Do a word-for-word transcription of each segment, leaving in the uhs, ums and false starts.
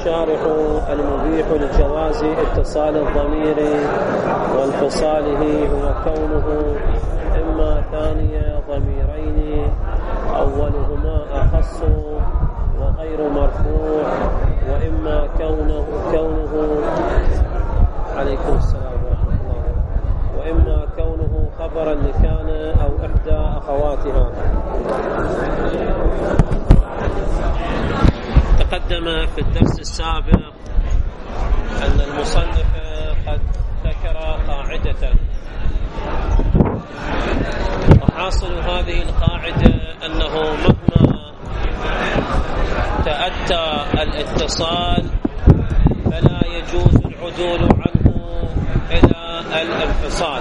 الشارح المبيح لجواز اتصال الضمير وانفصاله هو كونه إما ثاني ضميرين أولهما أخص وغير مرفوع، وإما كونه كونه عليكم السلام ورحمة الله وإما كونه خبرا لكان أو إحدى أخواتها. تقدم في الدرس السابق أن المصنف قد ذكر قاعدة، وحاصل هذه القاعدة أنه مهما تأتى الاتصال فلا يجوز العدول عنه إلى الانفصال.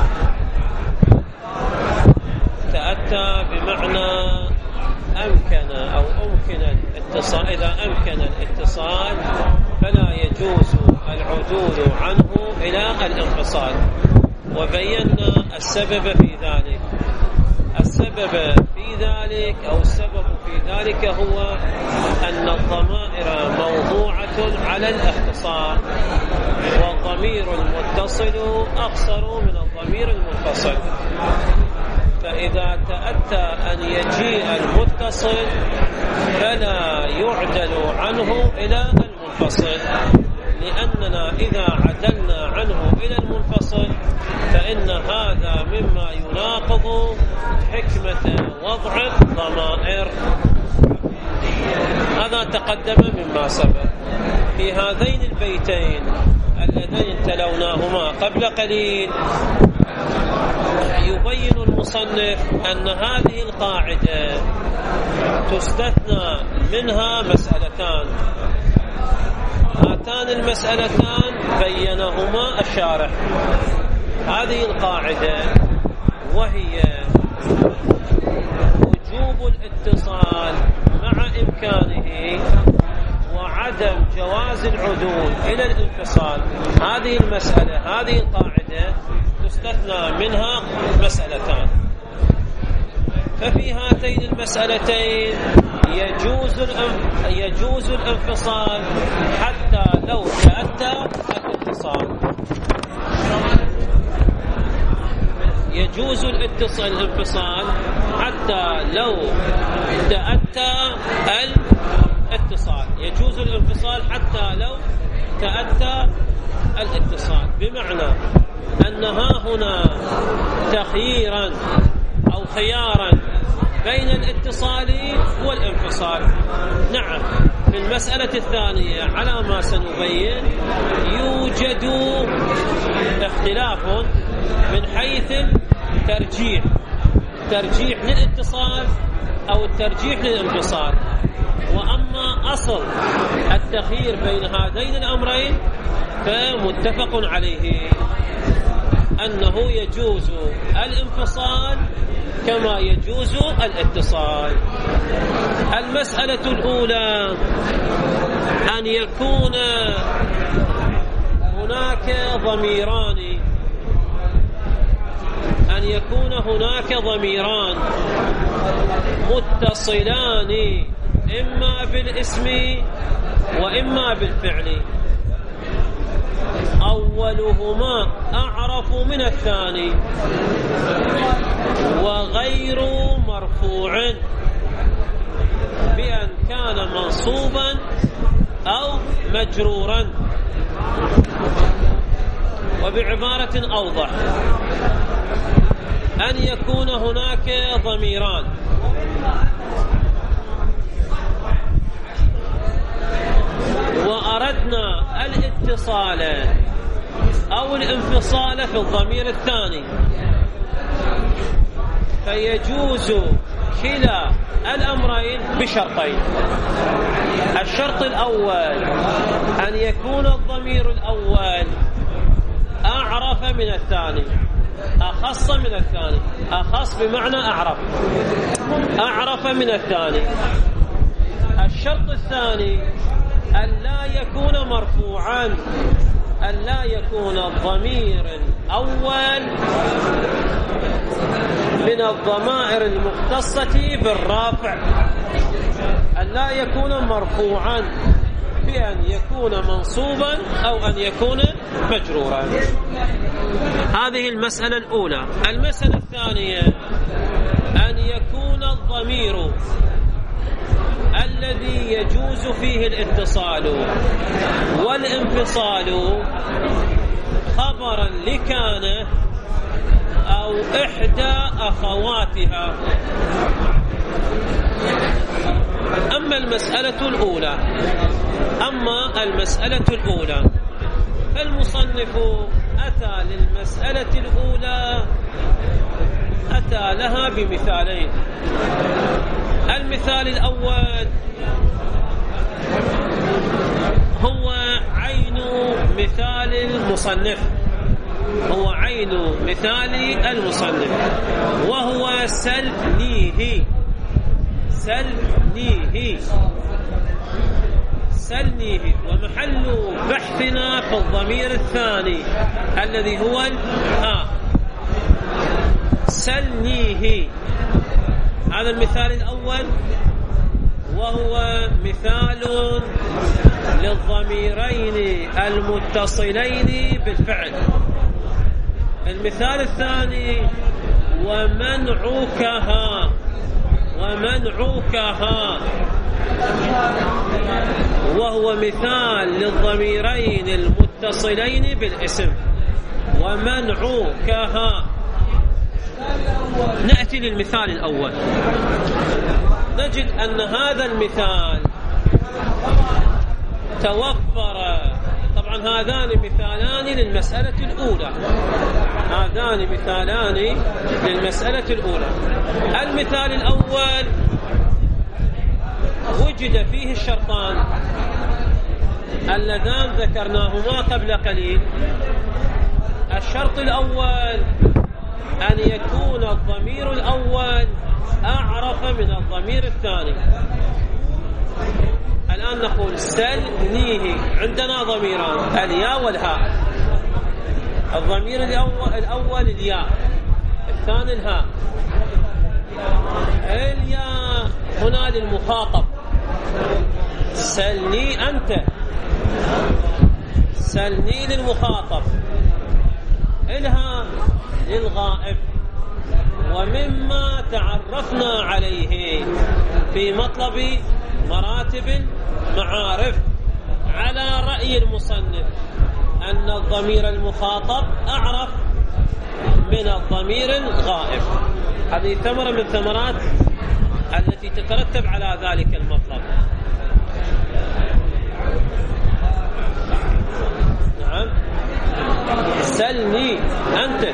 تأتى بمعنى أمكن أو أمكن الاتصال، إذا أمكن الاتصال فلا يجوز العدول عنه إلى الانفصال. وبينا السبب في ذلك. السبب في ذلك أو السبب في ذلك هو أن الضمائر موضوعة على الاختصار، والضمير المتصل أقصر من الضمير المنفصل. فإذا تأتى أن يجيء المتصل فلا يعدل عنه إلى المنفصل، لأننا إذا عدلنا عنه إلى المنفصل فإن هذا مما يناقض حكمة وضع الضمائر. هذا تقدم مما سبق. في هذين البيتين اللذين تلوناهما قبل قليل يبين المصنف أن هذه القاعدة تستثنى منها مسألتان. هاتان المسألتان بينهما الشارح. هذه القاعدة وهي وجوب الاتصال مع إمكانه وعدم جواز العدول إلى الانفصال. هذه المسألة هذه القاعدة تستثنى منها مسألتان. ففي هاتين المسألتين يجوز يجوز الانفصال حتى لو تأتى الاتصال. يجوز الانفصال حتى لو تأتى الاتصال. يجوز الانفصال حتى لو تأتى الاتصال، بمعنى أن ها هنا تخييرا أو خيارا بين الاتصال والانفصال. نعم، في المسألة الثانية على ما سنبين يوجد اختلاف من حيث الترجيح، ترجيح للاتصال أو الترجيح للانفصال. وأما أصل التخيير بين هذين الأمرين فمتفق عليه أنه يجوز الانفصال كما يجوز الاتصال. المسألة الأولى أن يكون هناك ضميران أن يكون هناك ضميران متصلان إما بالاسم وإما بالفعل، أولهما أعرف من الثاني وغير مرفوع بأن كان منصوبا أو مجرورا. وبعبارة أوضح، أن يكون هناك ضميران وأردنا الاتصال أو الانفصال في الضمير الثاني، فيجوز كلا الأمرين بشرطين. الشرط الأول أن يكون الضمير الأول أعرف من الثاني، أخص من الثاني. أخص بمعنى أعرف، أعرف من الثاني. الشرط الثاني أن لا يكون مرفوعا، أن لا يكون الضمير الأول من الضمائر المختصة بالرافع، أن لا يكون مرفوعا بأن يكون منصوبا أو أن يكون مجرورا. هذه المسألة الأولى. المسألة الثانية أن يكون الضمير الذي يجوز فيه الاتصال والانفصال خبرا لكان أو إحدى أخواتها. أما المسألة الأولى أما المسألة الأولى فالمصنف أتى للمسألة الأولى أتى لها بمثالين. المثال الأول هو عين مثال المصنف هو عين مثال المصنف وهو سلنيه سلنيه سلنيه ومحل بحثنا في الضمير الثاني الذي هو الها. سلنيه هذا المثال الأول وهو مثال للضميرين المتصلين بالفعل. المثال الثاني ومنعوكها ومنعوكها وهو مثال للضميرين المتصلين بالاسم. ومنعوكها. نأتي للمثال الأول نجد أن هذا المثال توفر. طبعا هذان مثالان للمسألة الأولى هذان مثالان للمسألة الأولى. المثال الأول وجد فيه الشرطان اللذان ذكرناهما قبل قليل. الشرط الأول أن يكون الضمير الأول أعرف من الضمير الثاني. الآن نقول سلنيه. عندنا ضميران الياء والهاء. الضمير الأول, الأول الياء الثاني الهاء. الياء هنا للمخاطب سلني أنت سلني للمخاطب. الهاء للغائب. ومما تعرفنا عليه في مطلب مراتب المعارف على رأي المصنف أن الضمير المخاطب أعرف من الضمير الغائب. هذه ثمرة من الثمرات التي تترتب على ذلك المطلب. نعم. سلني أنت.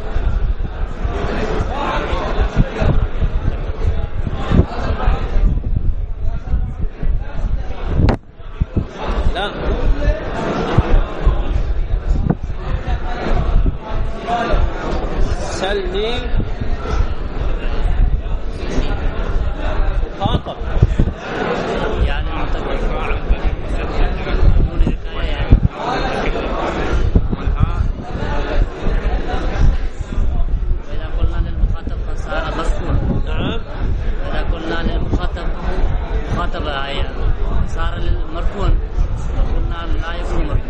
لا سلني مخاطب يعني معتبر وإذا قلنا للمخاطب فصار مرفوع. نعم. إذا قلنا للمخاطب مخاطب آية صار للمرفوع قلنا لا يكون مرفوع.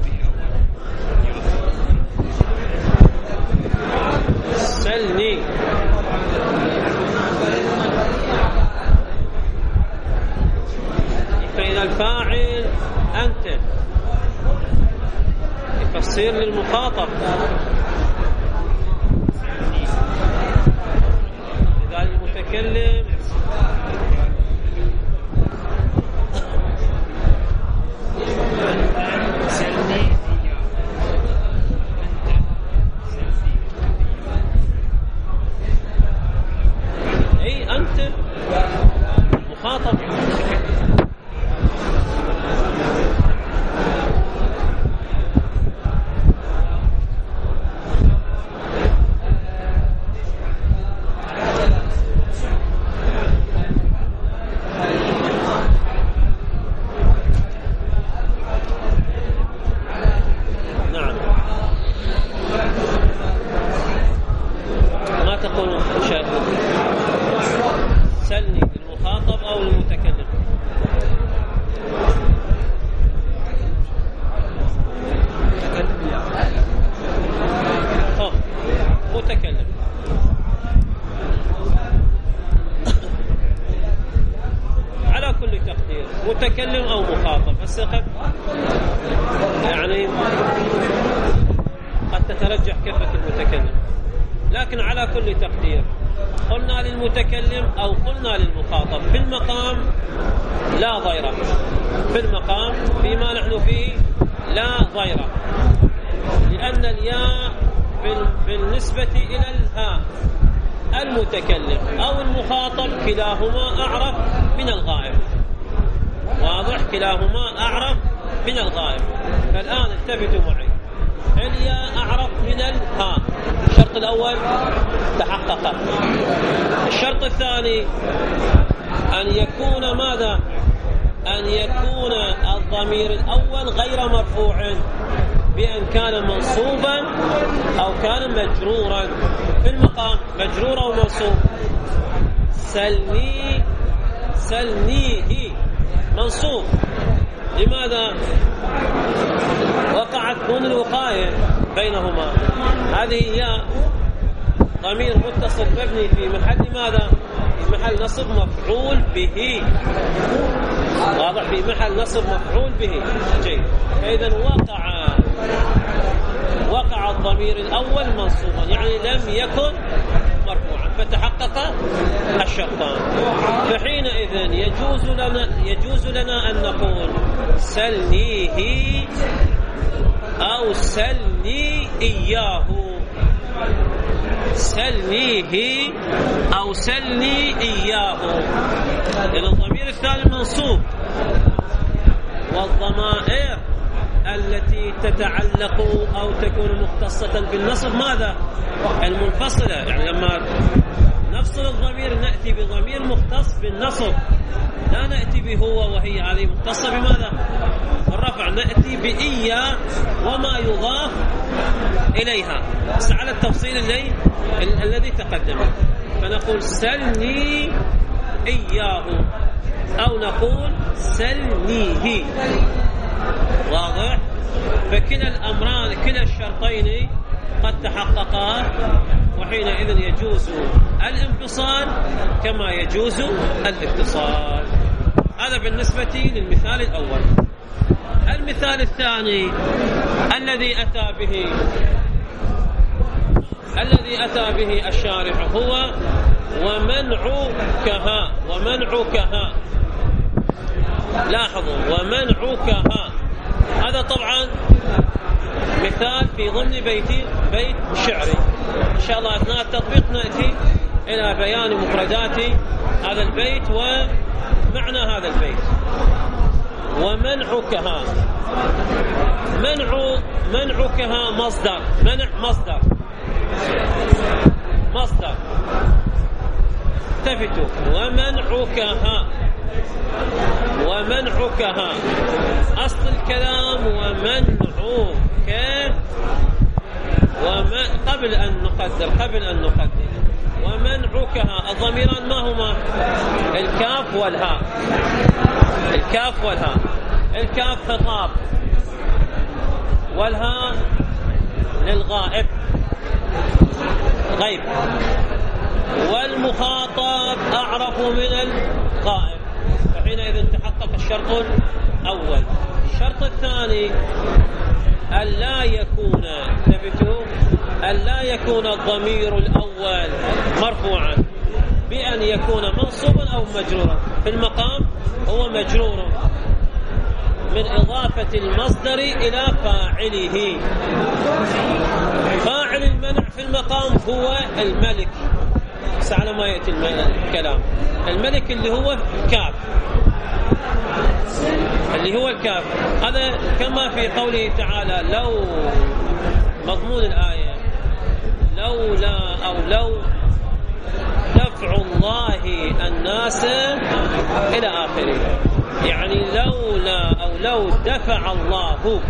سلني فإذا الفاعل أنت يفسر للمخاطب. إذا المتكلم أي أنت مخاطب. ترجح كفة المتكلم. لكن على كل تقدير قلنا للمتكلم أو قلنا للمخاطب في المقام لا ضيرة، في المقام فيما نحن فيه لا ضيرة، لأن الياء بالنسبة إلى الهاء المتكلم أو المخاطب كلاهما أعرف من الغائب. واضح؟ كلاهما أعرف من الغائب. فالآن التفتوا معي، الياء أعرف من الهاء. الشرط الأول تحقق. الشرط الثاني أن يكون ماذا؟ أن يكون الضمير الأول غير مرفوع، بأن كان منصوبا أو كان مجرورا. في المقام مجرور أو منصوب. سلني سلنيه منصوب. لماذا؟ وقعت دون الوقاية بينهما. هذه هي ضمير متصل مبني في محل ماذا؟ في محل نصب مفعول به. واضح؟ في محل نصب مفعول به. جيد. فإذا وقع وقع الضمير الأول منصوبا، يعني لم يكن مرفوعا، فتحقق الشرطان. فحينئذ يجوز لنا يجوز لنا أن نقول سلنيه أو سلني إياه. سلنيه أو سلني إياه، لأن الضمير الثاني منصوب، والضمائر التي تتعلق أو تكون مختصة بالنصب ماذا؟ المنفصلة. يعني لما نفصل الضمير نأتي بضمير مختص بالنصب، لا نأتي بهو وهي، هذه مختصة بماذا؟ بالرفع. نأتي بإيا وما يضاف إليها، بس على التفصيل الذي الذي تقدم. فنقول سلني إياه أو نقول سلنيه. واضح؟ فكلا الأمران كلا الشرطين قد تحققا، وحينئذ يجوز الانفصال كما يجوز الاتصال. هذا بالنسبة للمثال الأول. المثال الثاني الذي أتى به الذي أتى به الشارح هو ومنعكها. ومنعكها، لاحظوا، ومنعكها هذا طبعا مثال في ضمن بيت بيت شعري. إن شاء الله أثناء التطبيق نأتي إلى بيان مفردات هذا البيت ومعنى هذا البيت. ومنعكها، منع منعكها مصدر، منع مصدر مصدر التفتوا. ومنعكها ومنعكها أصل الكلام ومنعك. ومن قبل أن نقدر قبل أن نقدر ومنعكها الضميران ما هما؟ الكاف والهاء. الكاف والهاء. الكاف خطاب والهاء للغائب غيب، والمخاطب أعرف من الغائب. فحينئذ تحقق الشرط الأول. الشرط الثاني ألا يكون ثبتوا ألا يكون الضمير الأول مرفوعا بأن يكون منصوبا أو مجرورا. في المقام هو مجرور من إضافة المصدر إلى فاعله. فاعل المنع في المقام هو الملك، بس على ما يأتي الكلام. الملك اللي هو كاف، اللي هو الكاف. هذا كما في قوله تعالى لو، مضمون الآية لولا أو لو دفع الله الناس إلى آخره. يعني لولا أو لو دفع الله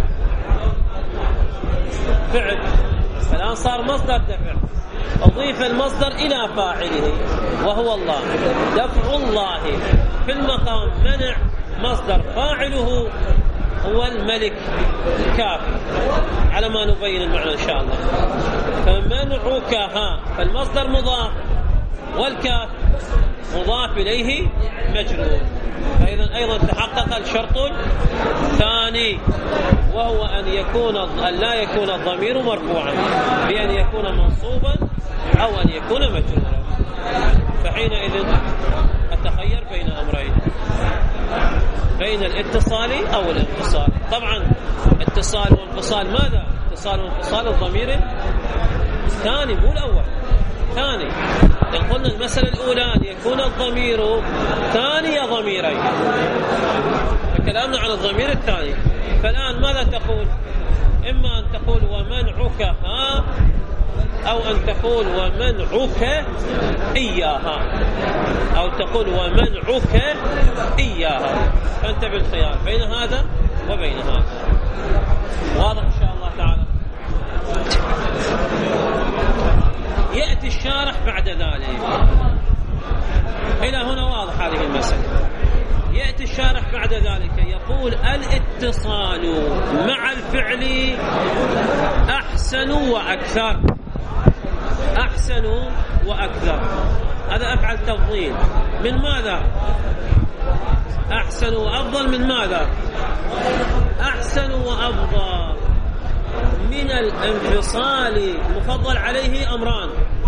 فعل، الآن صار مصدر دفع، أضيف المصدر إلى فاعله وهو الله. دفع الله في المقام منع مصدر، فاعله هو الملك كاف، على ما نبين المعنى إن شاء الله. فمنعكها، فالمصدر مضاف والكاف مضاف إليه مجرور. فإذا أيضا تحقق الشرط الثاني، وهو أن يكون أن لا يكون الضمير مرفوعا بأن يكون منصوبا أو أن يكون مجرورا. فحينئذ أتخير بين أمرين، بين الاتصال أو الانفصال. طبعا اتصال وانفصال ماذا؟ اتصال وانفصال الضمير ثاني مو الأول، ثاني. إن قلنا المسألة الأولى أن يكون الضمير ثاني ضميرين، فكلامنا عن الضمير الثاني. فالآن ماذا تقول؟ إما أن تقول ومنعك ها، أو أن تقول ومنعك إياها، أو تقول ومنعك إياها. فأنت بالخيار بين هذا وبين هذا. واضح إن شاء الله تعالى. يأتي الشارح بعد ذلك، إلى هنا واضح هذه المسألة. يأتي الشارح بعد ذلك يقول الاتصال مع الفعل أحسن وأكثر. أحسن وأكثر هذا أفعل تفضيل. من ماذا؟ أحسن وأفضل من ماذا؟ أحسن وأفضل من الانفصال. مفضل عليه أمران: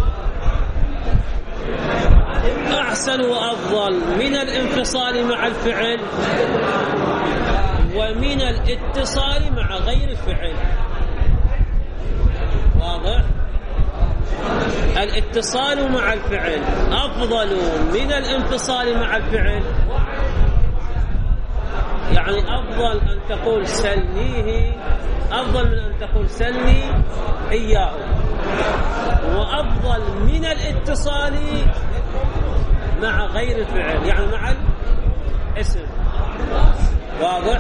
أحسن وأفضل من الانفصال مع الفعل، ومن الاتصال مع غير الفعل. واضح؟ الاتصال مع الفعل أفضل من الانفصال مع الفعل، يعني أفضل أن تقول سلنيه أفضل من أن تقول سلني إياه، وأفضل من الاتصال مع غير الفعل، يعني مع الاسم. واضح؟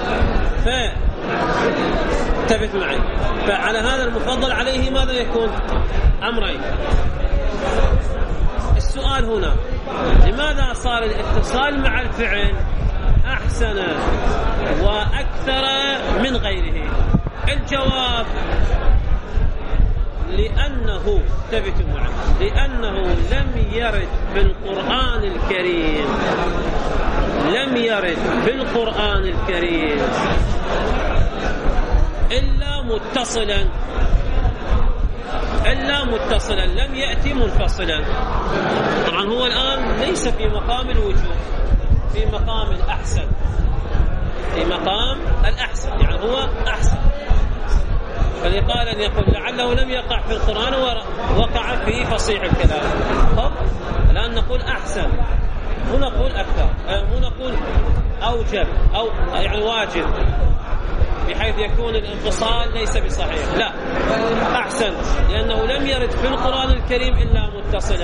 فانتبه معي. فعلى هذا المفضل عليه ماذا يكون؟ أمرين. السؤال هنا: لماذا صار الاتصال مع الفعل أحسن وأكثر من غيره؟ الجواب: لأنه ثبت معه لأنه لم يرد في القرآن الكريم لم يرد في القرآن الكريم إلا متصلا إلا متصلا لم يأتي منفصلا. طبعا هو الآن ليس في مقام الوجوب، في مقام الأحسن، في مقام الأحسن، يعني هو أحسن. فلقال أن يقول لعله لم يقع في القرآن ووقع في فصيح الكلام. طب الآن نقول أحسن، مو نقول أكثر، مو نقول أوجب أو يعني واجب بحيث يكون الانفصال ليس بصحيح، لا، أحسن لأنه لم يرد في القرآن الكريم إلا متصلا.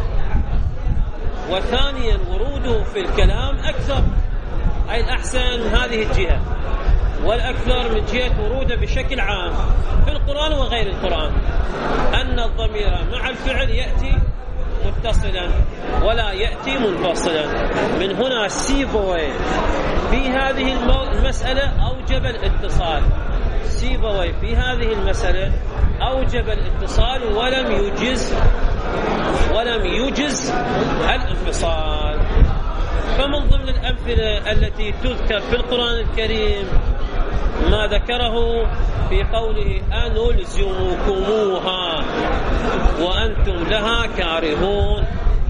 وثانيا وروده في الكلام أكثر، أي الأحسن من هذه الجهة، والأكثر من جهة وروده بشكل عام في القرآن وغير القرآن، أن الضمير مع الفعل يأتي متصلا ولا يأتي منفصلا. من هنا سيبوي في هذه المسألة أوجب الاتصال، سيبوي في هذه المسألة أوجب الاتصال ولم يجز ولم يجز الانفصال. فمن ضمن الأمثلة التي تذكر في القرآن الكريم ما ذكره في قوله أنلزمكموها وأنتم لها كارهون.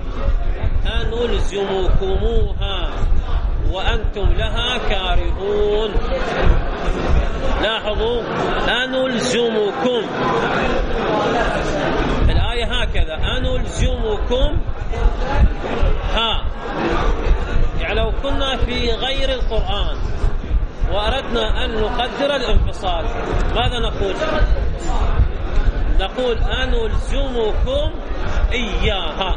أنلزمكموها وأنتم لها كارهون. لاحظوا أنلزمكم، الآية هكذا أنلزمكم ها. يعني لو كنا في غير القرآن وأردنا أن نقدر الانفصال ماذا نقول؟ نقول أنلزمكم إياها،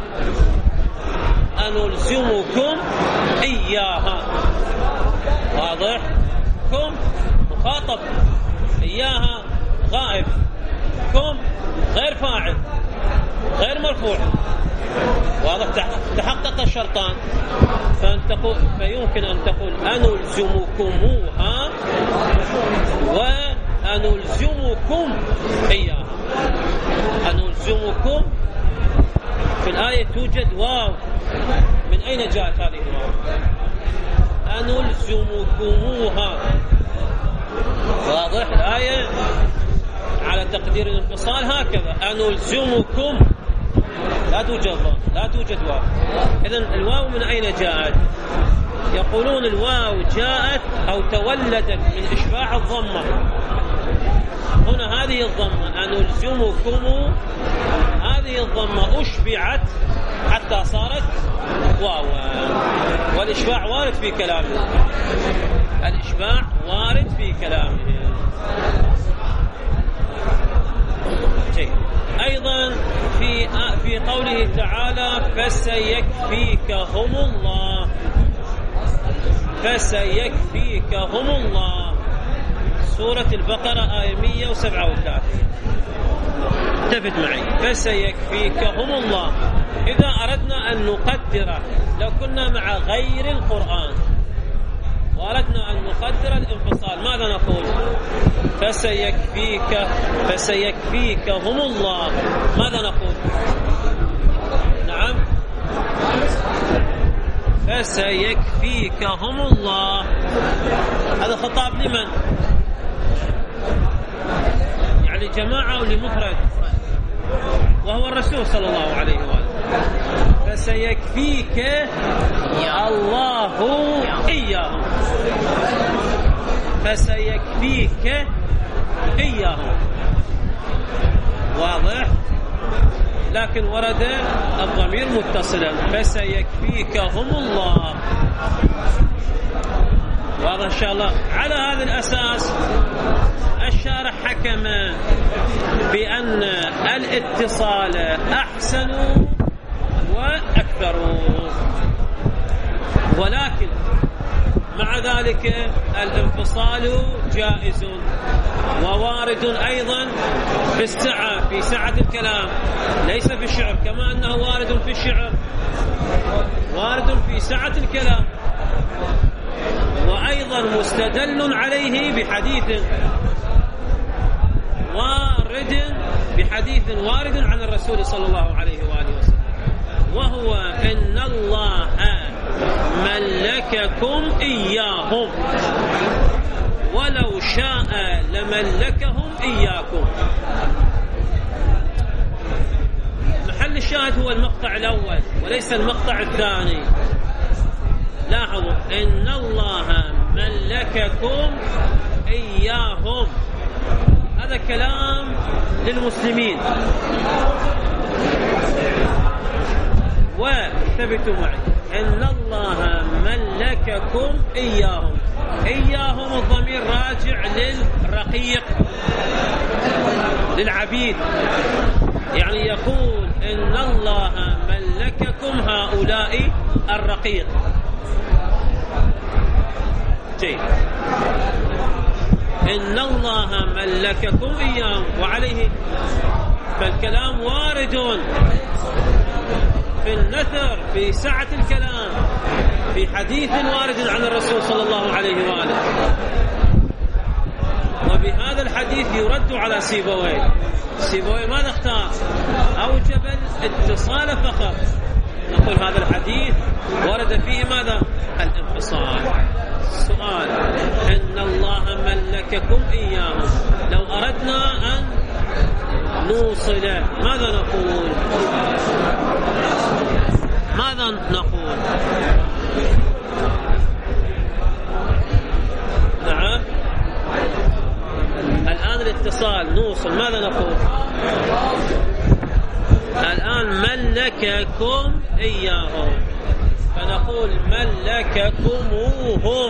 أنلزمكم إياها. واضح؟ كم مخاطب، إياها غائب، كم غير فاعل غير مرفوع. واضح؟ تحقق الشرطان. فأنتقول فيمكن أن تقول أنلزمكموها وأنلزمكم إياها. أنلزمكم في الآية توجد واو، من أين جاءت هذه الواو؟ أنلزمكموها. واضح الآية على تقدير الانفصال هكذا أنلزمكم، لا توجد لا توجد واو. إذن الواو من أين جاءت؟ يقولون الواو جاءت أو تولدت من إشباع الضمة. هنا هذه الضمة أنلزمكم، هذه الضمة أشبعت حتى صارت واو، والإشباع وارد في كلامه، الإشباع وارد في كلامه. جيد. أيضا في في قوله تعالى فسيكفيكهم الله، فسيكفيكهم الله، سورة البقرة آية مئة وسبعة وثلاثين. التفت معي، فسيكفيكهم الله. إذا أردنا أن نقدر، لو كنا مع غير القرآن وأردنا أن نقدر الانفصال ماذا نقول؟ فسيكفيك فسيكفيكهم الله، ماذا نقول؟ نعم، فسيكفيكهم الله. هذا خطاب لمن؟ يعني جماعة ولمفرد، وهو الرسول صلى الله عليه وآله. فسيكفيك الله إياهم، فسيكفيك إياهم. واضح؟ لكن ورد الضمير متصلا، فسيكفيكهم الله. واضح إن شاء الله. على هذا الأساس الشارح حكم بأن الاتصال أحسن وأكثر، ولكن مع ذلك الانفصال جائز ووارد أيضا في السعة، في سعة الكلام، ليس في الشعر، كما أنه وارد في الشعر وارد في سعة الكلام. وأيضا مستدل عليه بحديث وارد بحديث وارد عن الرسول صلى الله عليه وآله وسلم، وهو إن الله ملككم إياهم ولو شاء لملكهم إياكم. محل الشاهد هو المقطع الأول وليس المقطع الثاني. لاحظوا، إن الله ملككم إياهم، هذا كلام للمسلمين. وثبتوا معي، إن الله ملككم إياهم، إياهم الضمير راجع للرقيق، للعبيد. يعني يقول إن الله ملككم هؤلاء الرقيق. جيد. إن الله ملككم إياهم، وعليه فالكلام وارد في النثر، في سعة الكلام، في حديث وارد عن الرسول صلى الله عليه وآله. وبهذا الحديث يرد على سيبويه. سيبويه ماذا اختار؟ أوجب الاتصال فقط. نقول هذا الحديث ورد فيه ماذا؟ الانفصال. السؤال، إن الله ملككم إياهم، لو أردنا أن نوصل ماذا نقول؟ ماذا نقول؟ نعم، الآن الاتصال نوصل، ماذا نقول؟ الآن ملككم إياهم، فنقول ملككموهم،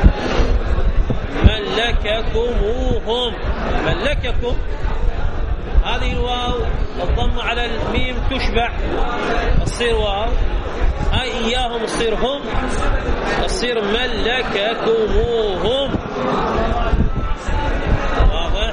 ملككموهم، ملككم. هذه الواو الضم على الميم تشبع، تصير واو. هاي إياهم تصير هم، تصير ملككموهم. واضح؟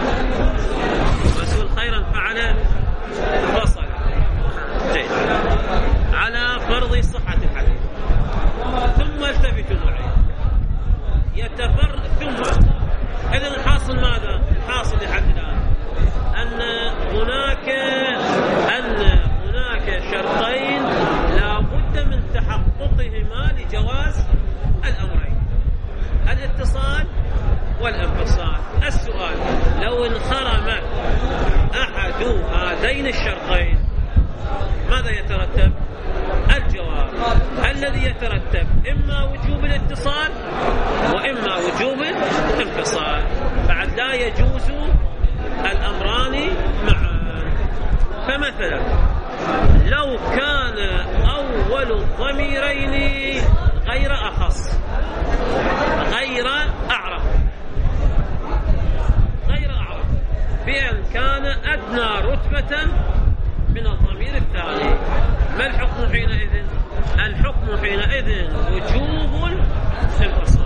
رسول خيرا فعل فصل. جيد. على فرض صحة الحديث. ثم التفتوا معي، يتفرق. ثم إذن الحاصل ماذا؟ الحاصل لحد الآن أن هناك أن هناك شرطين لا بد من تحققهما لجواز الأمر. لو انخرم أحد هذين الشرطين ماذا يترتب؟ الجواب الذي يترتب إما وجوب الاتصال وإما وجوب الانفصال، بعد لا يجوز الأمران معا. فمثلا لو كان أول الضميرين غير أخص غير أعرف غير أعرف بأن كان أدنى رتبة من الضمير الثاني، ما الحكم حينئذ؟ الحكم حينئذ وجوب الانفصال،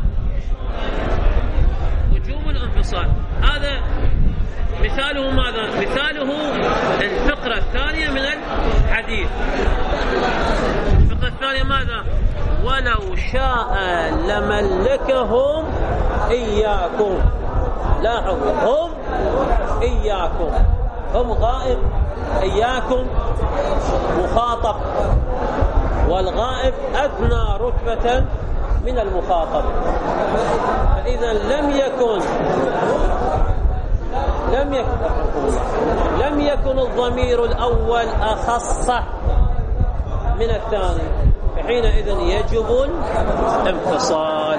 وجوب الانفصال. هذا مثاله ماذا؟ مثاله الفقرة الثانية من الحديث. الفقرة الثانية ماذا؟ ولو شاء لملكهم إياكم. لاحظوا، هم إياكم، هم غائب، إياكم مخاطب، والغائب أدنى رتبة من المخاطب. فإذا لم يكن لم يكن لم يكن الضمير الأول أخص من الثاني، فحينئذ يجب الانفصال.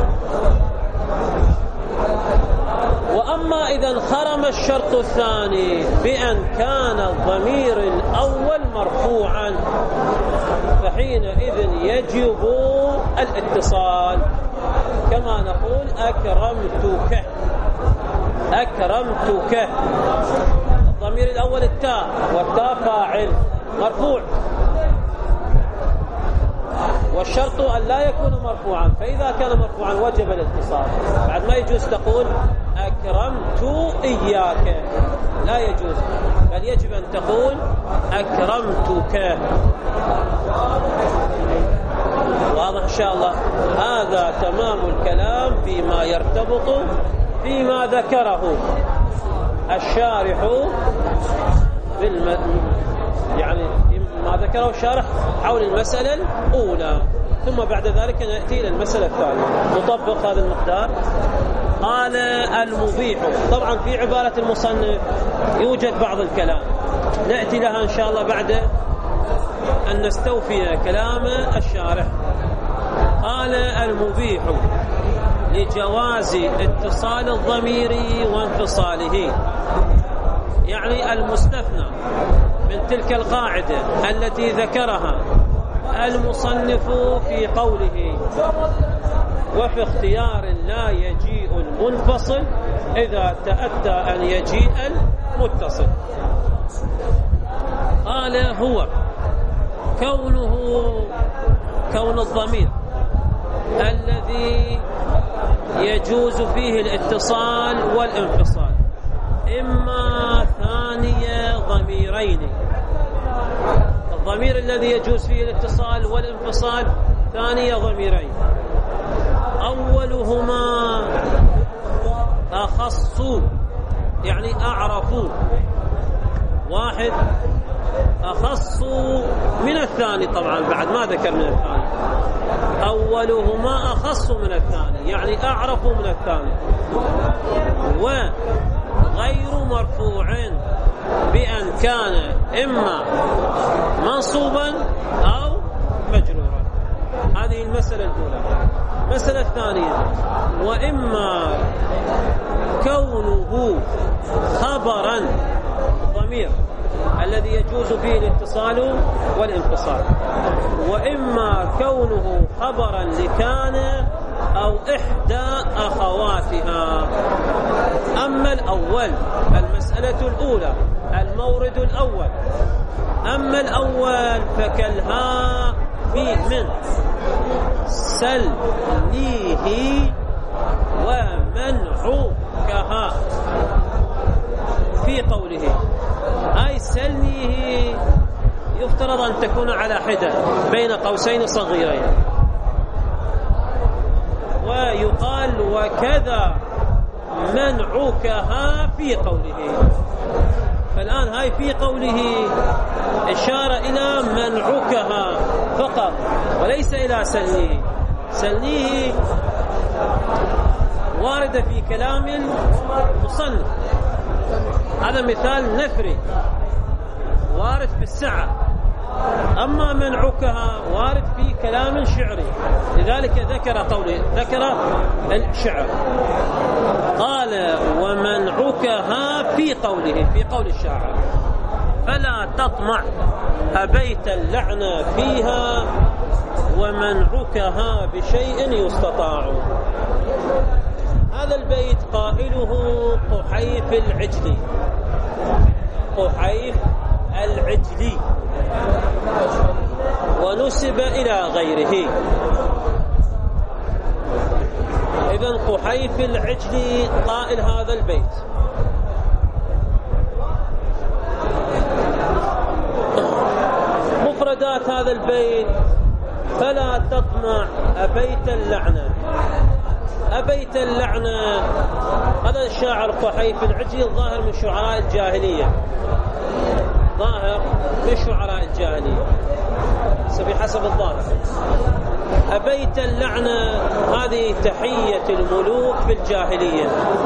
وأما إذا انخرم الشرط الثاني بأن كان الضمير الأول مرفوعا فحينئذ يجب الاتصال، كما نقول أكرمتك أكرمتك. الضمير الأول التاء، والتاء فاعل مرفوع، والشرط أن لا يكون مرفوعا، فإذا كان مرفوعا وجب الاتصال. بعد ما يجوز تقول أكرمت إياك، لا يجوز، بل يجب أن تقول أكرمتك. واضح إن شاء الله؟ هذا تمام الكلام فيما يرتبط فيما ذكره الشارح بالم... يعني ما ذكره الشارح حول المسألة الأولى، ثم بعد ذلك نأتي إلى المسألة الثانية نطبق هذا المقدار. قال المبيح. طبعا في عبارة المصنف يوجد بعض الكلام نأتي لها إن شاء الله بعد أن نستوفي كلام الشارح. قال المبيح لجواز اتصال الضمير وانفصاله، يعني المستثنى من تلك القاعدة التي ذكرها المصنف في قوله وفي اختيار لا يجيء المنفصل إذا تأتى أن يجيء المتصل. قال هو كونه كون الضمير الذي يجوز فيه الاتصال والانفصال إما ثاني ضميرين. الضمير الذي يجوز فيه الاتصال والانفصال ثاني ضميرين، أولهما أخص يعني أعرف، واحد أخص من الثاني، طبعا بعد ما ذكر من الثاني، أولهما أخص من الثاني يعني أعرف من الثاني، وغير مرفوع بأن كان إما منصوبا أو مجرورا. هذه المسألة الأولى. المسألة الثانية وإما كونه خبرا، ضمير الذي يجوز فيه الاتصال والانفصال، وإما كونه خبرا لكان أو إحدى أخواتها. أما الأول المسألة الأولى المورد الأول، أما الأول فكالها في من سلنيه ومنعكها في قوله، أي سلنيه يفترض أن تكون على حدة بين قوسين صغيرين، ويقال وكذا منعكها في قوله. فالآن هاي في قوله إشارة إلى منعكها فقط وليس إلى سلنيه. سلنيه واردة في كلام المصنف، هذا مثال نثري وارد في السعة. أما منعكها وارد في كلام شعري، لذلك ذكر قوله ذكر الشعر. قال ومنعكها في قوله في قول الشاعر فلا تطمع أبيت اللعنة فيها ومنعكها بشيء يستطاع. هذا البيت قائله قحيف العجلي، قحيف العجلي، ونسب إلى غيره. إذن قحيف العجلي قائل هذا البيت. مفردات هذا البيت فلا تطمع أبيت اللعنة. أبيت اللعنة هذا الشاعر قحيف العجلي الظاهر من شعراء الجاهلية، ظاهر من شعراء الجاهلية بحسب الظاهر. أبيت اللعنة هذه تحية الملوك في الجاهلية،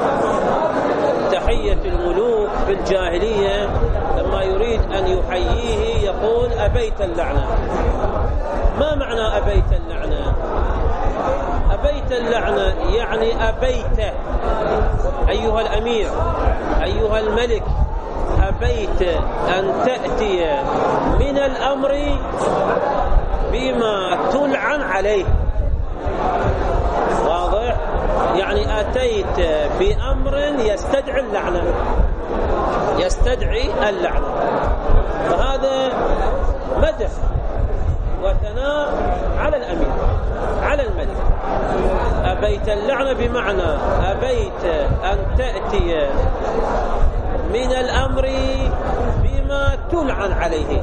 تحية الملوك في الجاهلية لما يريد أن يحييه يقول أبيت اللعنة. ما معنى أبيت اللعنة؟ أبيت اللعنة يعني أبيت أيها الأمير أيها الملك، أبيت أن تأتي من الأمر بما تلعن عليه. واضح؟ يعني أتيت بأمر يستدعي اللعنة، يستدعي اللعنة. فهذا مدح وثناء على الأمير على الملك. أبيت اللعنة بمعنى أبيت أن تأتي من الأمر بما تلعن عليه.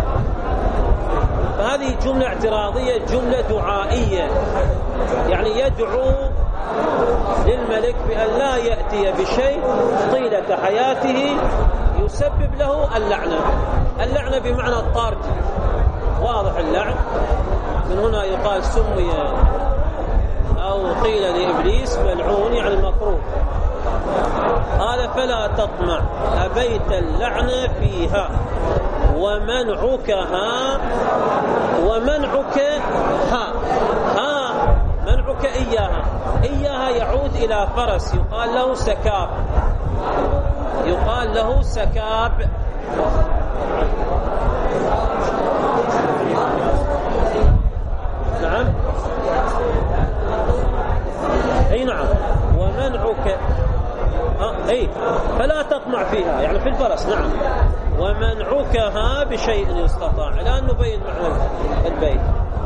فهذه جملة اعتراضية، جملة دعائية، يعني يدعو للملك بأن لا يأتي بشيء طيلة حياته يسبب له اللعنة. اللعنة بمعنى الطرد، واضح اللعن، من هنا يقال سمي أو قيل لإبليس ملعون يعني مكروه. قال فلا تطمع أبيت اللعنة فيها ومنعكها. ومنعك ها ها منعك إياها، إياها يعود إلى فرس يقال له سكاب، يقال له سكاب. نعم أي نعم. ومنعك أي فلا تطمع فيها يعني في الفرس. نعم. ومنعكها بشيء يستطاع. الآن نبين معنى البيت.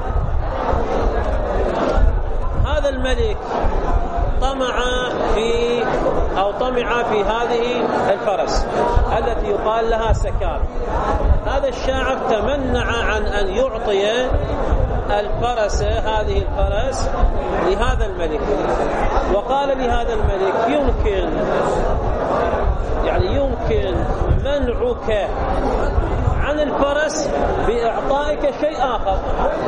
هذا الملك طمع في أو طمع في هذه الفرس التي يقال لها سكار. هذا الشاعر تمنع عن أن يعطي الفرس هذه الفرس لهذا الملك، وقال لهذا الملك يمكن يعني يمكن منعك عن الفرس بإعطائك شيء آخر.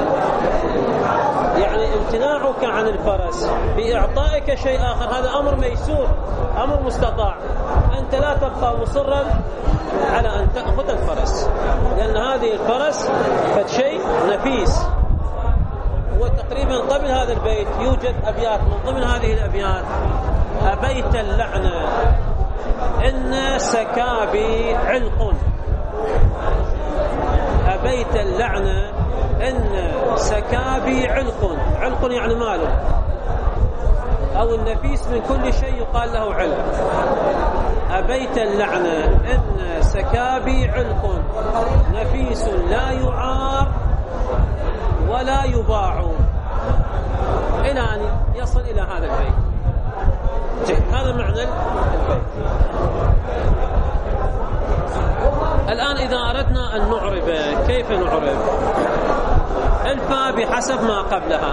يعني امتناعك عن الفرس بإعطائك شيء آخر هذا أمر ميسور، أمر مستطاع. أنت لا تبقى مصرا على أن تأخذ الفرس، لأن هذه الفرس فشيء نفيس. وتقريبا قبل هذا البيت يوجد أبيات، من ضمن هذه الأبيات أبيت اللعنة إن سكابي علق. أبيت اللعنة إن سكابي علق. علق يعني مال أو النفيس من كل شيء يقال له علق. أبيت اللعنة إن سكابي علق نفيس لا يعار ولا يباع، إلى أن يصل إلى هذا البيت. هذا معنى البيت. الآن إذا أردنا أن نعرب، كيف نعرب؟ الفاء بحسب ما قبلها،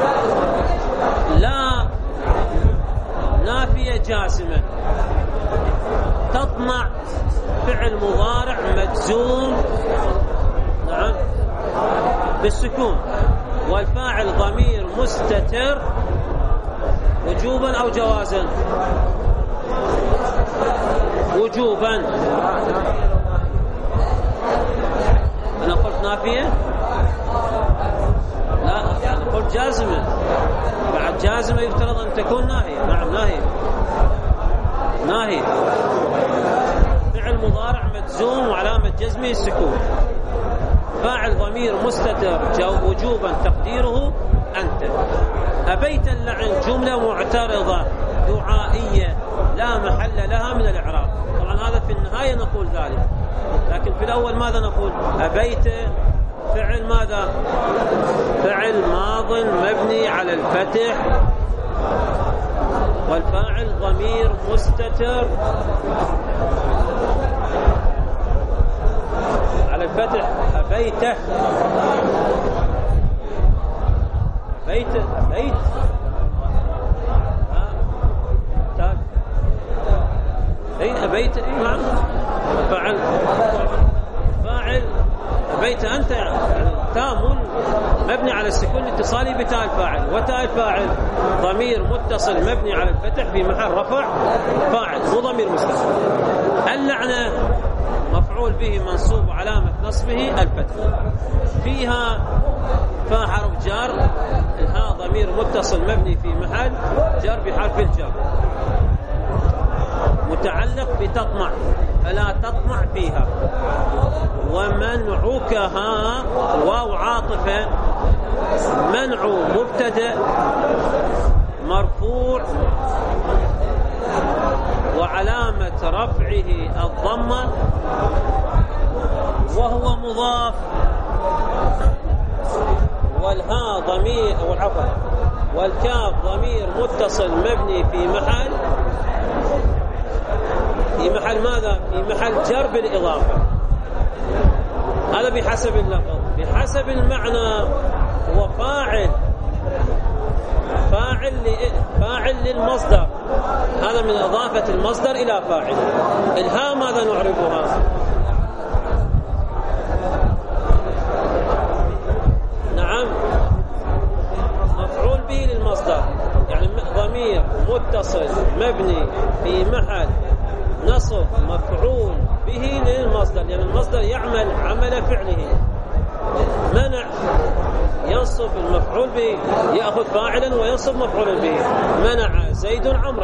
لا نافية جازمة، تطمع فعل مضارع مجزوم نعم بالسكون، والفاعل ضمير مستتر وجوبا أو جوازا؟ وجوبا. أنا قلت نافية؟ لا، يعني قلت جازمة. بعد جازمة يفترض أن تكون ناهية. نعم ناهية. ناهية. فعل مضارع مجزوم وعلامة جزمه السكون. فاعل ضمير مستتر وجوبا تقديره أنت. أبيت اللعن جملة معترضة دعائية لا محل لها من الإعراب. طبعا هذا في النهاية نقول ذلك، لكن في الأول ماذا نقول؟ أبيت فعل ماذا؟ فعل ماض مبني على الفتح، والفاعل ضمير مستتر على الفتح. أبيته أبيت أبيت أي أبيت أي نعم فاعل فاعل أبيت أنت يعني تام مبني على السكون الاتصالي بتاء الفاعل، وتاء الفاعل ضمير متصل مبني على الفتح في محل رفع فاعل مو ضمير مستتر. اللعنة مفعول به منصوب علامة نصبه الفتح. فيها فا حرف جار، الها ضمير متصل مبني في محل جر بحرف الجر، متعلق بتطمع فلا تطمع فيها. ومنعكها واو عاطفة، منع مبتدأ مرفوع وعلامة رفعه الضمة وهو مضاف، والها ضمير والعفو والكاف ضمير متصل مبني في محل في محل ماذا؟ في محل جر بالإضافة. هذا بحسب اللفظ. بحسب المعنى هو فاعل فاعل فاعل للمصدر، هذا من إضافة المصدر إلى فاعل. الها ماذا نعرفها؟ نعم مفعول به للمصدر، يعني ضمير متصل مبني في محل نصب مفعول به للمصدر، يعني المصدر يعمل عمل فعله. منع ينصب المفعول به، يأخذ فاعلا وينصب مفعولا به. منع زيد عمرا.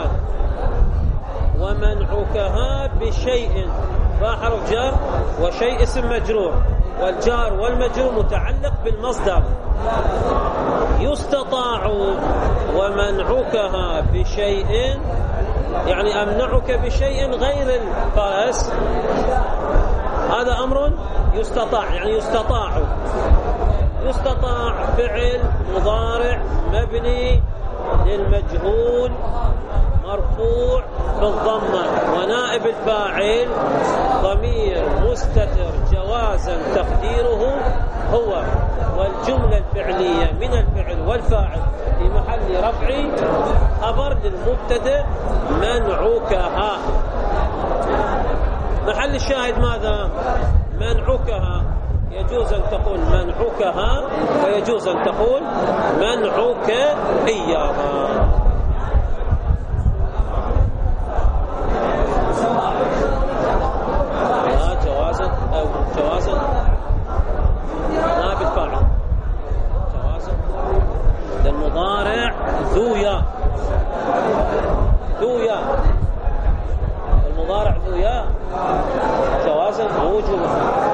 ومنعكها بشيء، فحرف جار وشيء اسم مجرور، والجار والمجرور متعلق بالمصدر. يستطاع ومنعكها بشيء يعني أمنعك بشيء غير الفأس، هذا أمر يستطاع، يعني يستطاع. يستطاع فعل مضارع مبني للمجهول مرفوع بالضمة، ونائب الفاعل ضمير مستتر جوازا تقديره هو، والجملة الفعلية من الفعل والفاعل في محل رفع خبر للمبتدأ منعكها. محل الشاهد ماذا؟ منعكها. يجوز أن تقول منعكها ويجوز أن تقول منعك إياها. جوازا أو جوازا نائب الفاعل، جوازا للمضارع ذو يا ذو يا المضارع ذو يا جوازا ووجوبا.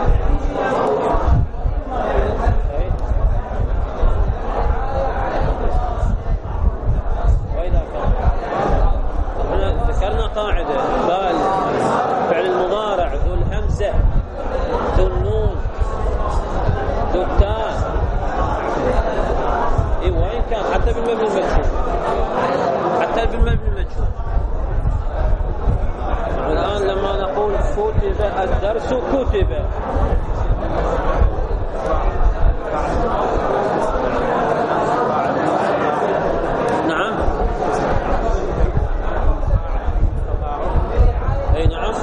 وإذا كان ذكرنا قاعدة قال فعل المضارع ذو الهمزة ذو النون ذو التاء، إيه وإن كان حتى بالمبني المجهول، حتى بالمبني المجهول. الآن لما نقول كتب الدرس كتب، نعم أي نعم.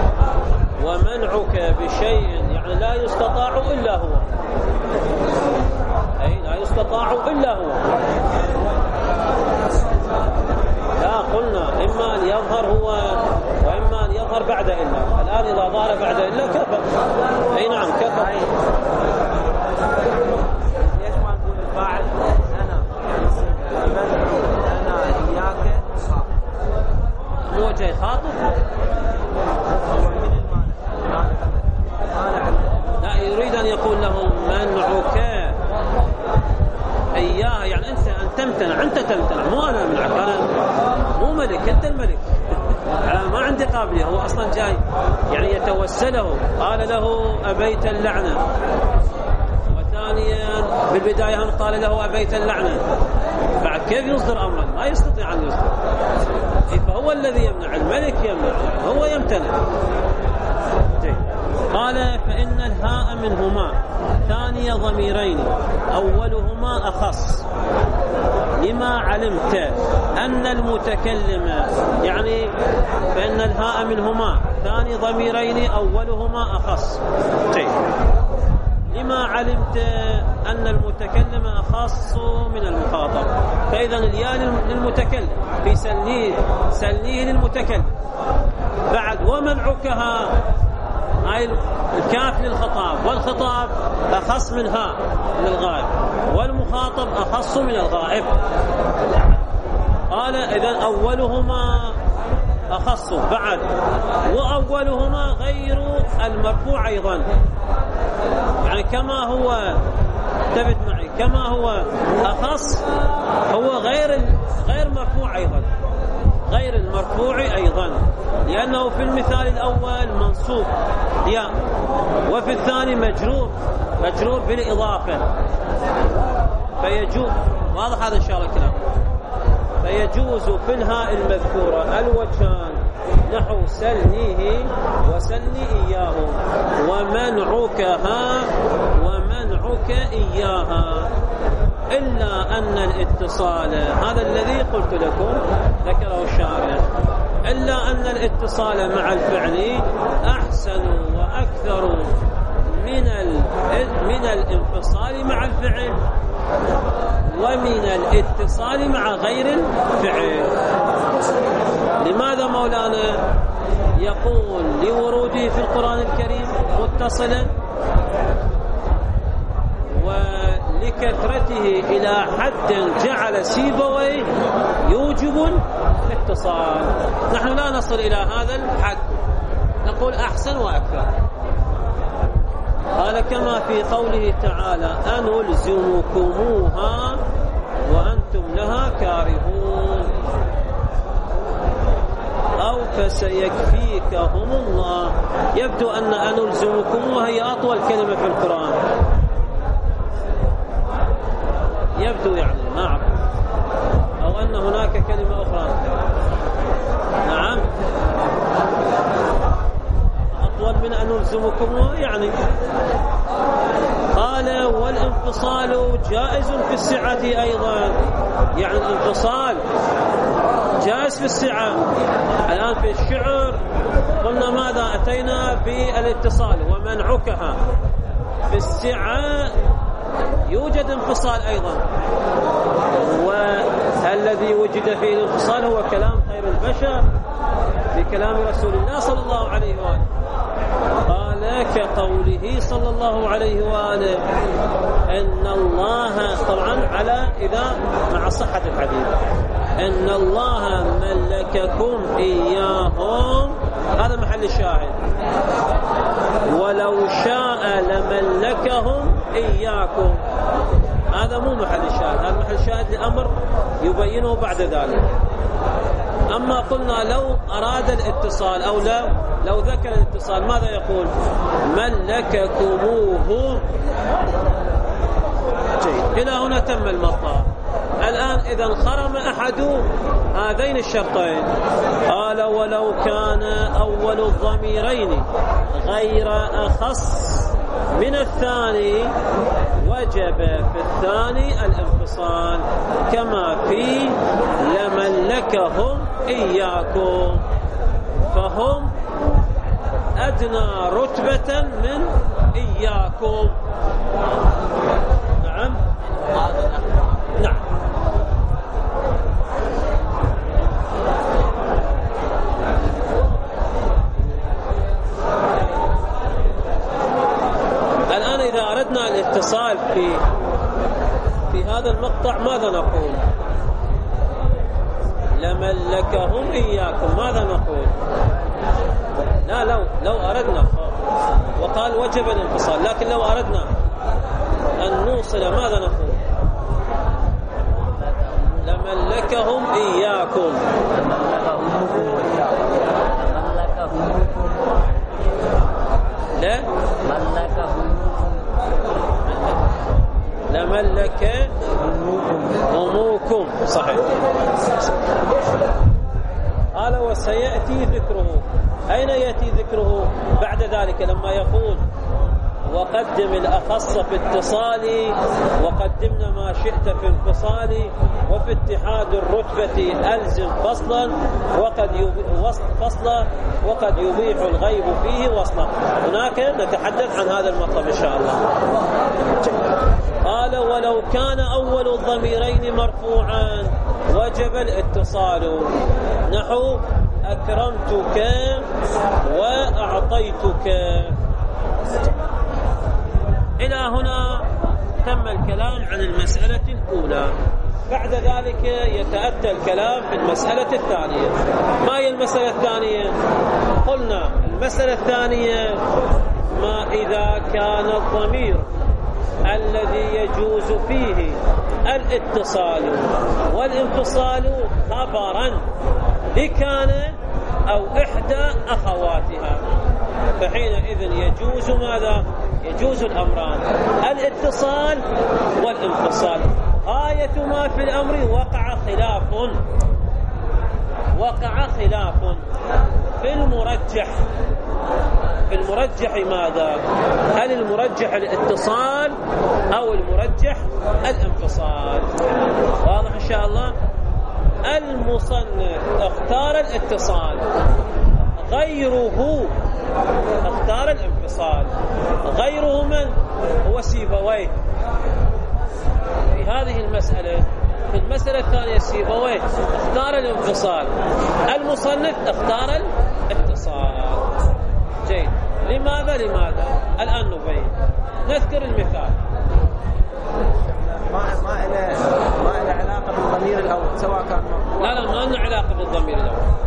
ومنعك بشيء يعني لا يستطاع إلا هو، أي لا يستطاع إلا هو. يظهر هو وإما أن يظهر بعد إلا. الآن إذا ظهر بعد إلا كفر. أي نعم كفر. ليش ما نقول الفاعل أنا أنا إياك مو جاي خاطب؟ هو من المانع؟ المانع لا، يريد أن يقول له منعك إياه، يعني أنت أن تمتنع، أنت تمتنع، مو أنا منعك، أنا مو ملك، أنت الملك. أنا ما عندي قابلية. هو أصلا جاي يعني يتوسله. قال له أبيت اللعنة، وثانيا بالبداية هم قال له أبيت اللعنة. بعد كيف يصدر أمرا؟ ما يستطيع أن يصدر. فهو الذي يمنع، الملك يمنع، هو يمتنع. قال فإن الهاء منهما ثاني ضميرين أولهما أخص لما علمت أن المتكلم، يعني فإن الهاء منهما ثاني ضميرين أولهما أخص طيب لما علمت أن المتكلم أخص من المخاطب. فإذا الياء للمتكلم في سليه سليه للمتكلم. بعد ومنعكها هاي الكاف للخطاب، والخطاب أخص منها من الغائب، والمخاطب أخص من الغائب. قال إذن أولهما أخص بعد، وأولهما غير المرفوع أيضا، يعني كما هو تبت معي كما هو أخص هو غير غير مرفوع أيضا، غير المرفوع أيضا، لأنه في المثال الأول منصوب يا، وفي الثاني مجرور مجرور بالإضافة. فيجوز، واضح هذا إن شاء الله الكلام. فيجوز في الهاء المذكورة الوجهان نحو سلنيه وسلني إياه، ومنعكها ومنعك إياها، إلا أن الاتصال، هذا الذي قلت لكم ذكره الشارع، إلا أن الاتصال مع الفعل أحسن وأكثر من من الانفصال مع الفعل ومن الاتصال مع غير الفعل. لماذا مولانا يقول لوروده في القرآن الكريم متصلا ولكثرته إلى حد جعل سيبويه يوجب الاتصال؟ نحن لا نصل إلى هذا الحد، نقول أحسن وأكثر. قال كما في قوله تعالى أنلزمكموها وأنتم لها كارهون، أو فسيكفيكهم الله. يبدو أن أنلزمكموها هي أطول كلمة في القرآن، يبدو يعني ما أعرف، أو أن هناك كلمة أخرى. نعم أطول من أن نلزمكم يعني. قال والانفصال جائز في السعة أيضا، يعني الانفصال جائز في السعة. الآن في الشعر قلنا ماذا؟ أتينا بالاتصال ومنعكها. في السعة يوجد انفصال أيضا، والذي وجد فيه الانفصال هو كلام خير البشر بكلام رسول الله صلى الله عليه وآله. قال كقوله صلى الله عليه وآله إن الله، طبعا على إذا مع صحة الحديث، إن الله ملككم إياهم، هذا محل الشاهد، ولو شاء لملكهم إياكم، هذا مو محل الشاهد، هذا محل الشاهد لأمر يبينه بعد ذلك. أما قلنا لو أراد الاتصال أو لا لو ذكر الاتصال ماذا يقول؟ ملككموه. جيد، إلى هنا تم المطلب. الآن إذا انخرم أحد هذين الشرطين، قال ولو كان أول الضميرين غير أخص من الثاني وجب في الثاني الانفصال كما في لملكهم إياكم، فهم أدنى رتبة من إياكم. نعم نعم الاتصال في في هذا المقطع ماذا نقول؟ لملكهم إياكم، ماذا نقول؟ لا لو لو أردنا، وقال وجب الانفصال، لكن لو أردنا أن نوصل ماذا نقول؟ لملكهم إياكم. لا لملك هموكم، صحيح. قال وسيأتي ذكره. أين يأتي ذكره؟ بعد ذلك لما يقول وقدم الأخص في اتصالي وقدمنا ما شئت في انفصالي وفي اتحاد الرتبة ألزم فصلا وقد وصل فصلا وقد يبيح الغيب فيه وصلا. هناك نتحدث عن هذا المطلب إن شاء الله. قال ولو كان أول الضميرين مرفوعا وجب الاتصال، نحو أكرمتك وأعطيتك. إلى هنا تم الكلام عن المسألة الأولى. بعد ذلك يتأتى الكلام في المسألة الثانية. ما هي المسألة الثانية؟ قلنا المسألة الثانية ما إذا كان الضمير الذي يجوز فيه الاتصال والانفصال خبرا لكان أو إحدى أخواتها، فحينئذ يجوز ماذا؟ يجوز الأمران، الاتصال والانفصال. غاية ما في الأمر وقع خلاف وقع خلاف في المرجح. في المرجح ماذا؟ هل المرجح الاتصال أو المرجح الانفصال؟ واضح إن شاء الله. المصنف اختار الاتصال، غيره اختار الانفصال. غيره من؟ هو سيبويه في هذه المسألة. في المسألة الثانية سيبويه اختار الانفصال، المصنف اختار الاتصال. جيد. لماذا؟ لماذا؟ الآن نبين. نذكر المثال. ما ما له ما له علاقة بالضمير الأول سواء كان. لا لا ما له علاقة بالضمير الأول.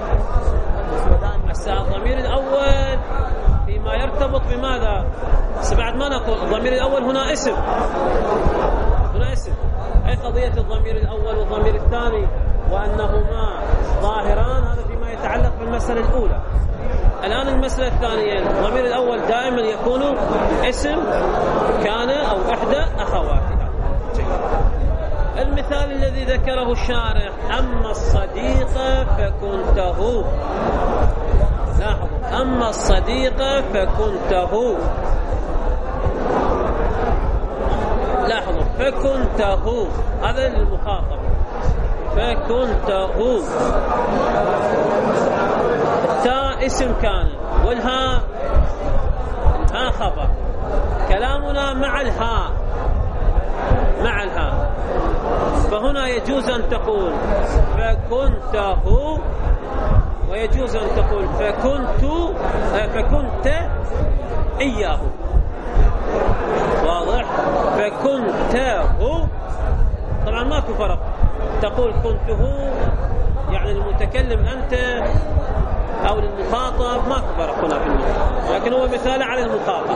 الضمير الأول فيما يرتبط بماذا؟ بس بعد ما نقول الضمير الأول هنا اسم، هنا اسم. أي قضية الضمير الأول والضمير الثاني وأنهما ظاهران، هذا فيما يتعلق بالمسألة الأولى. الآن المسألة الثانية، الضمير الأول دائما يكون اسم كان أو إحدى أخواتها. المثال الذي ذكره الشارح: أما الصديق فكنته. لاحظوا، أما الصديق فكنته. لاحظوا، فكنته هذا للمخاطب، فكنته. التاء اسم كان والهاء الهاء خبر. كلامنا مع الهاء مع الهاء، فهنا يجوز أن تقول فكنته، ويجوز أن تقول فكنت فكنت إياه. واضح؟ فكنته طبعا ماكو فرق. تقول كنته يعني المتكلم أنت أو للمخاطب، ماكو فرق هنا في النطق، لكن هو مثال على المخاطب.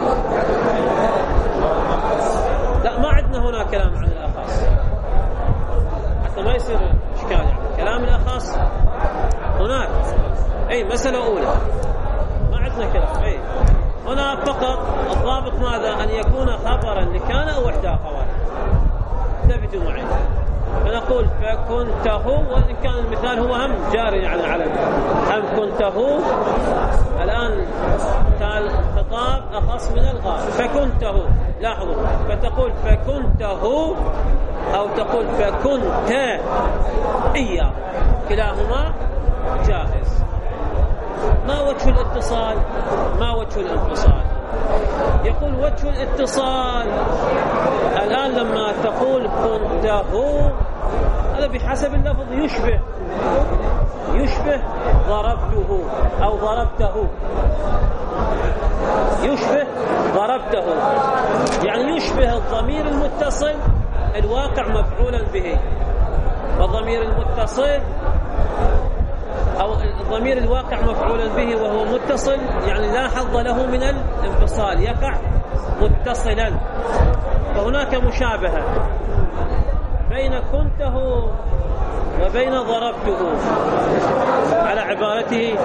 لا، ما عندنا هنا كلام عن الأخص حتى ما يصير إشكال. يعني كلام الأخص هناك أي مسألة أولى، ما عندنا كلام. أي هنا فقط الضابط ماذا؟ أن يكون خبرا لكان أو إحدى أخوات. تبدو معي، فنقول فكنته، وإن كان المثال هو هم جاري على العلم، هم كنته. الآن كان خطاب أخص من الغائب، فكنته. لاحظوا، فتقول فكنته أو تقول فكنت إياه، كلاهما جائز. ما وجه الاتصال؟ ما وجه الانفصال؟ يقول وجه الاتصال الآن لما تقول كنته، هذا بحسب اللفظ يشبه يشبه ضربته أو ضربته، يشبه ضربته، يعني يشبه الضمير المتصل الواقع مفعولا به. والضمير المتصل أو الضمير الواقع مفعولا به وهو متصل يعني لا حظ له من الانفصال، يقع متصلا. فهناك مشابهة بين كنته وبين ضربته على عبارته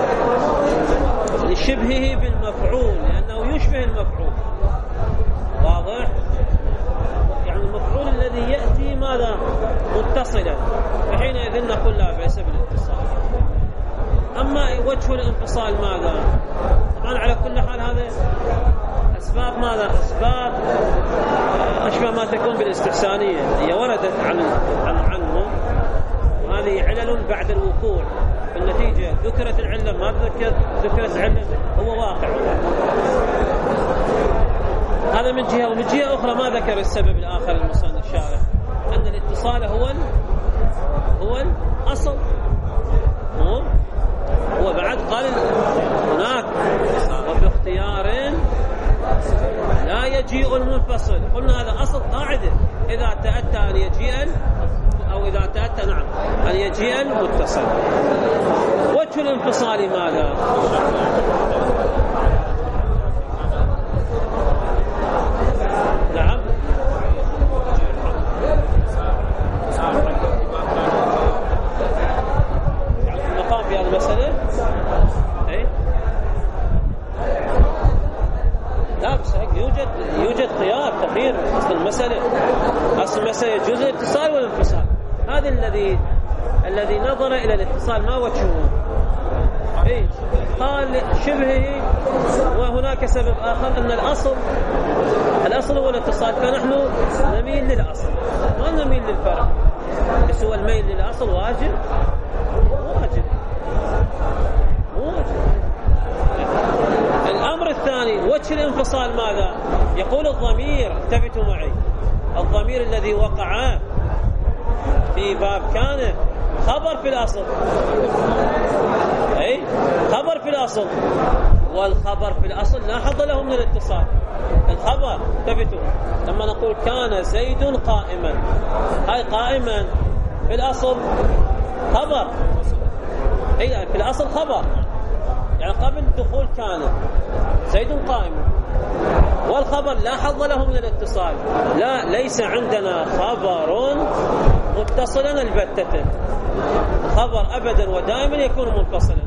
لشبهه بالمفعول، لأنه يشبه المفعول. واضح؟ يعني المفعول الذي يأتي ماذا؟ متصلا، فحينئذ نقول لا بأس بالاتصال. أما وجه الانفصال ماذا؟ طبعا على كل حال هذا أسباب ماذا؟ أسباب أشبه ما تكون بالاستحسانية، هي وردت عن عن عنه، وهذه علل بعد الوقوع. في النتيجة ذكرت العلة ما ذكرت ذكرت علة، هو واقع. هذا من جهة. ومن جهة أخرى ما ذكر السبب الآخر المصنف الشارح أن الاتصال هو هو الأصل. هو بعد قال هناك وفي اختيار لا يجيء المنفصل. قلنا هذا أصل قاعدة، إذا تأتى أن يجيء أو إذا تأتى نعم أن يجيء المتصل. وجه الانفصال ماذا؟ نعم المقام في هذه المسألة أي لا بس يوجد يوجد خيار كثير. أصل المسألة أصل المسألة يجوز الاتصال والانفصال. هذا الذي الذي نظر إلى الاتصال ما وجهه؟ إيه؟ قال شبهه. وهناك سبب آخر أن الأصل الأصل هو الاتصال، فنحن نميل للأصل ما نميل للفرع. بس هو الميل للأصل واجب واجب واجب. الأمر الثاني وجه الانفصال ماذا؟ يقول الضمير، انتبهوا معي، الضمير الذي وقع في باب كان خبر في الأصل، أي خبر في الأصل، والخبر في الأصل لا حظ له من الاتصال. الخبر انتبهوا، لما نقول كان زيد قائما، هاي قائما في الأصل خبر، أي في الأصل خبر يعني قبل دخول كان زيد قائما، والخبر لا حظ له من الاتصال. لا، ليس عندنا خبر متصلا البتة، خبر أبدا ودائما يكون منفصلا.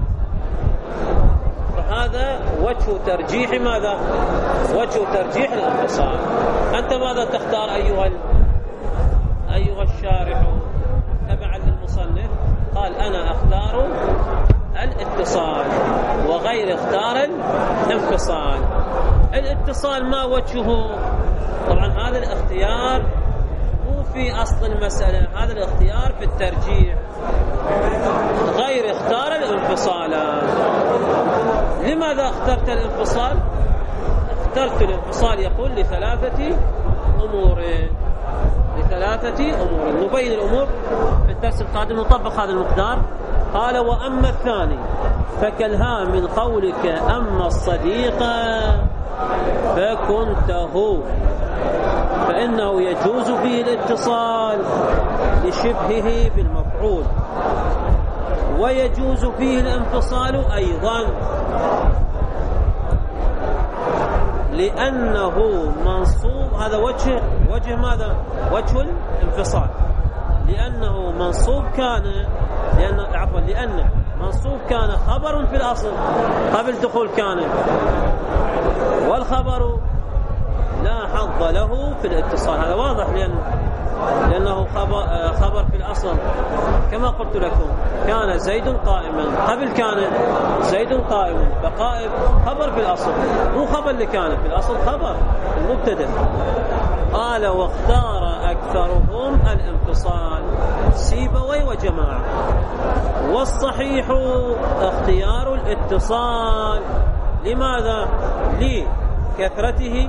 فهذا وجه ترجيح ماذا؟ وجه ترجيح الانفصال. أنت ماذا تختار أيها أيها الشارح تبعا للمصنف؟ قال أنا أختار الاتصال وغير اختار الانفصال. الاتصال ما وجهه؟ طبعا هذا الاختيار مو في أصل المسألة، هذا الاختيار في الترجيح. غير اختار الانفصال. لماذا اخترت الانفصال؟ اخترت الانفصال يقول لثلاثة أمور لثلاثة أمور نبين الأمور في الدرس القادم نطبق هذا المقدار. قال وأما الثاني فكلها من قولك أما الصديق فكنته، فإنه يجوز فيه الاتصال لشبهه بالمفعول، ويجوز فيه الانفصال أيضا لأنه منصوب. هذا وجه وجه ماذا؟ وجه الانفصال، لأنه منصوب كان لأن عفوا لأن منصوب كان خبر في الأصل قبل دخول كان، والخبر لا حظ له في الاتصال. هذا واضح لأن لأنه خبر, خبر في الأصل كما قلت لكم كان زيد قائما، قبل كان زيد قائم، فقائم خبر في الأصل مو خبر لكان في الأصل، خبر المبتدأ. قال واختار أكثرهم الانفصال سيبوي وجماعة، والصحيح اختيار الاتصال. لماذا؟ لكثرته،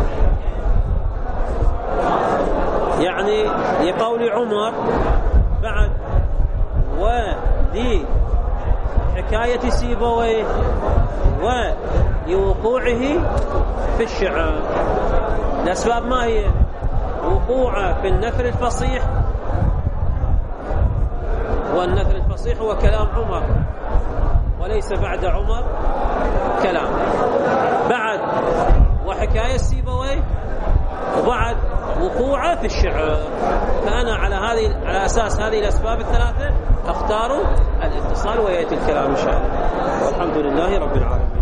يعني لقول عمر بعد، ولحكاية سيبويه، ولوقوعه في الشعر. الأسباب ما هي؟ وقوعه في النثر الفصيح، والنثر الفصيح هو كلام عمر وليس بعد عمر كلام، بعد وحكاية سيبويه، وبعد وقوعه في الشعر. فأنا على هذه على أساس هذه الأسباب الثلاثة أختار الاتصال ويأتي الكلام إن شاء الله. والحمد لله رب العالمين.